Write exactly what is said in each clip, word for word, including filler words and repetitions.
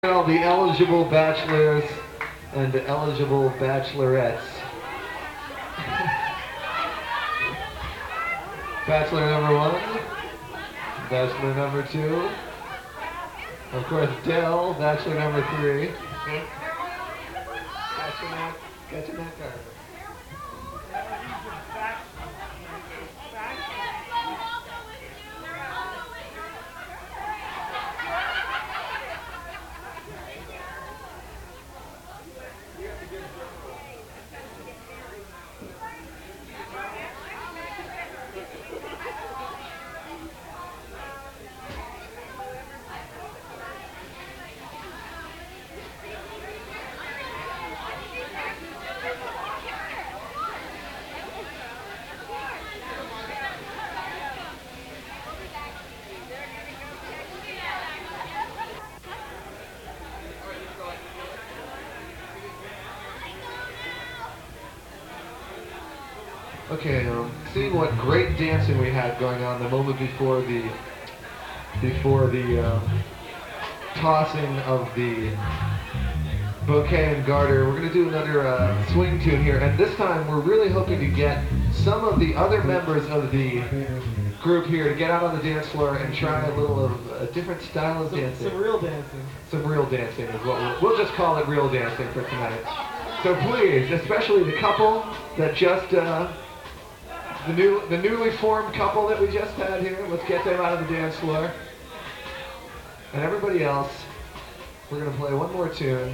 All the eligible bachelors and eligible bachelorettes. Bachelor number one, bachelor number two, of course Dell, bachelor number three. Gotcha, Matt. Gotcha, Matt Carter. Okay, um, seeing what great dancing we had going on the moment before the before the uh, tossing of the bouquet and garter, we're going to do another uh, swing tune here, and this time we're really hoping to get some of the other members of the group here to get out on the dance floor and try a little of a different style of some, dancing. Some real dancing. Some real dancing is what we'll, we'll just call it real dancing for tonight. So please, especially the couple that just uh, The new, the newly formed couple that we just had here, let's get them out of the dance floor. And everybody else, we're going to play one more tune.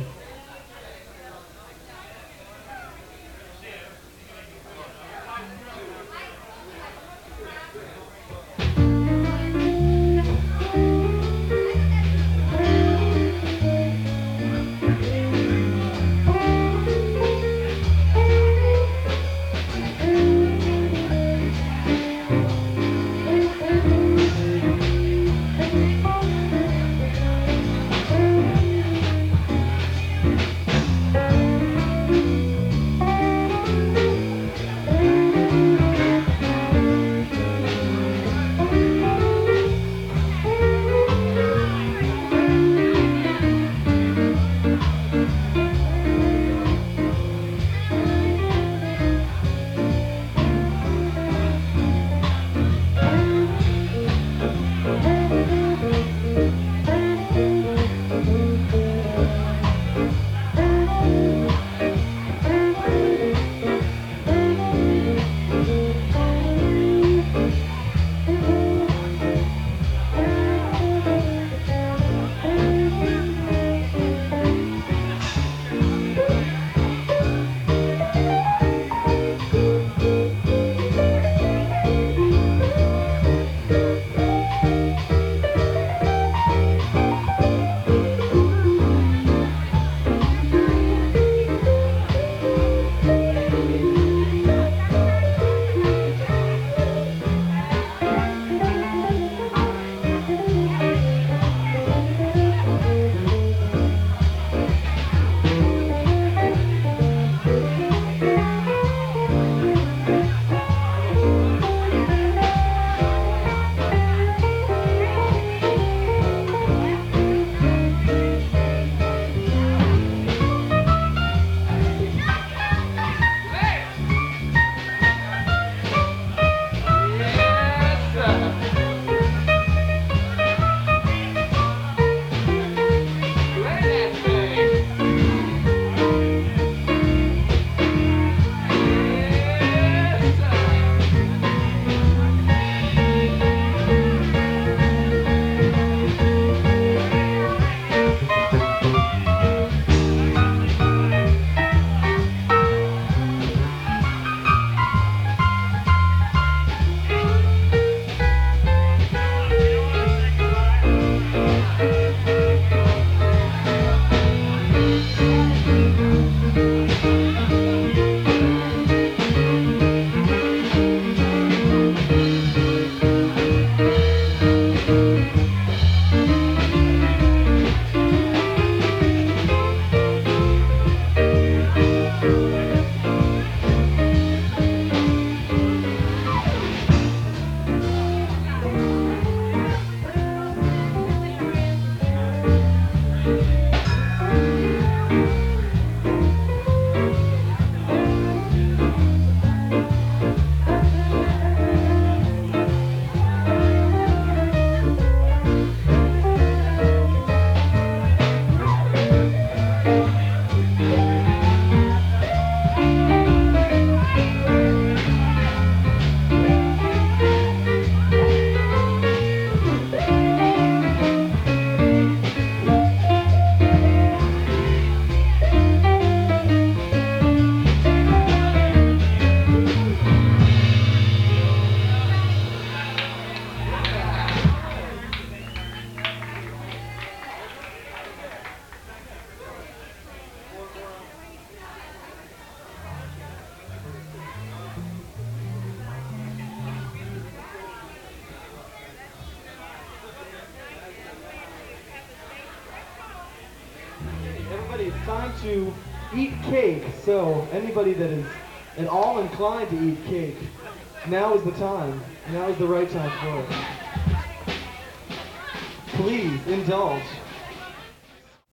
it's time to eat cake. So anybody that is at all inclined to eat cake, now is the time. Now is the right time for it. Please indulge.